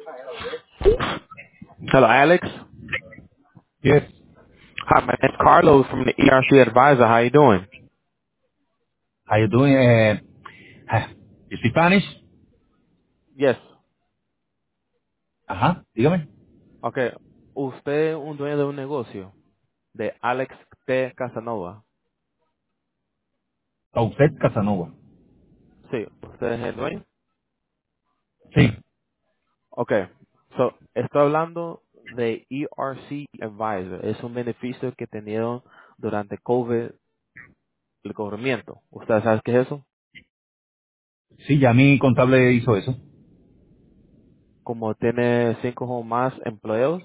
Hello, Alex. Yes. Hi, my name's Carlos from the ERC Advisor. How you doing? How you doing? You speak Spanish? Yes. Ajá, dígame. Okay. Usted es un dueño de un negocio de Alex T. Casanova. Usted Casanova. Sí, usted es el dueño. Sí. Okay. So, estoy hablando de ERC Advisor. Es un beneficio que tenieron durante COVID, el cubrimiento. ¿Usted sabe qué es eso? Sí, ya mi contable hizo eso. Como tiene 5 o más empleados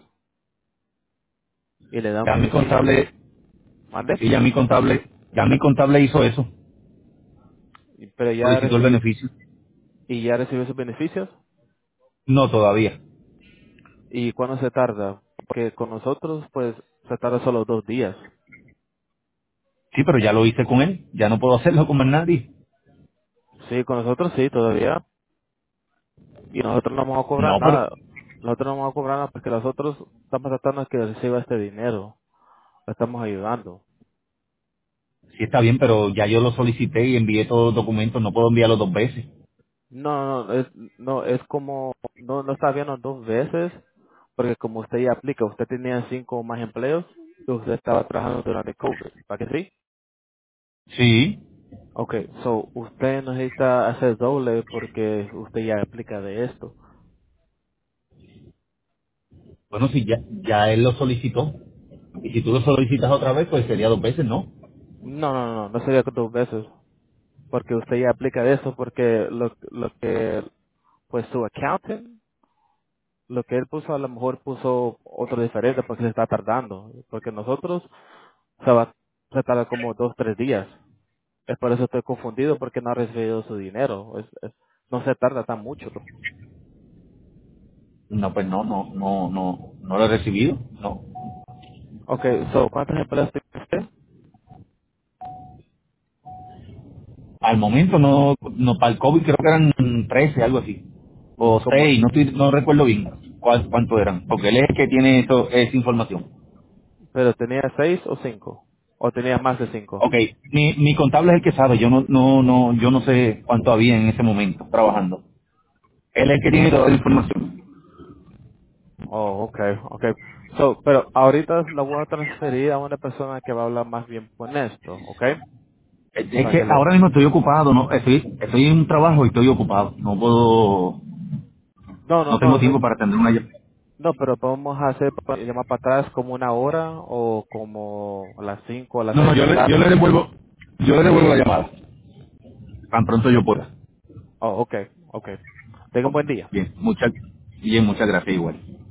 y le dan Ya mi beneficio. contable, ¿Mande? sí, ya mi contable hizo eso. Pero ya Solicitó el recibí, beneficio. y ya recibió sus beneficios. No, todavía. ¿Y cuándo se tarda? Porque con nosotros, pues, se tarda solo 2 días. Sí, pero ya lo hice con él. Ya no puedo hacerlo con más nadie. Sí, con nosotros sí, todavía. Y nosotros no vamos a cobrar No, pero nada. Nosotros no vamos a cobrar nada porque nosotros estamos tratando de que reciba este dinero. Le estamos ayudando. sí está bien, pero ya yo lo solicité y envié todos los documentos. No puedo enviarlo dos veces. No, es como, no está viendo 2 veces, porque como usted ya aplica, usted tenía 5 o más empleos, y usted estaba trabajando durante COVID. ¿Para que sí? Sí. Okay, so usted no necesita hacer doble porque usted ya aplica de esto. Bueno, si ya él lo solicitó. Y si tú lo solicitas otra vez, pues sería dos veces, ¿no? No sería 2 veces, porque usted ya aplica de eso, porque lo que, pues su accountant, lo que él puso a lo mejor puso otro diferente porque se está tardando, porque nosotros se tarda como 2, 3 días. Es por eso estoy confundido porque no ha recibido su dinero. No se tarda tan mucho. No, pues no lo he recibido. No. Okay, so ¿cuántos empleados tiene usted? Al momento no, para el COVID creo que eran 13 algo así. O Como, 6 no recuerdo bien cuánto eran. Porque él es el que tiene esa información. pero tenía 6 o 5, o tenía más de 5. Ok, mi contable es el que sabe, yo no sé cuánto había en ese momento trabajando. Él es el que tiene toda la información. Oh, okay. So, pero ahorita la voy a transferir a una persona que va a hablar más bien con esto, okay? Es Para que que le, ahora mismo estoy ocupado, no, estoy en un trabajo y estoy ocupado. no, no, No tengo no, no, tiempo para atender una llamada. no, pero podemos hacer llamar para atrás como 1 hora o como a las 5 o a las No, 6 no, de la tarde. yo le devuelvo la llamada. Tan pronto yo pueda. Oh, okay. Tenga un Ok, buen día. bien, muchas gracias igual.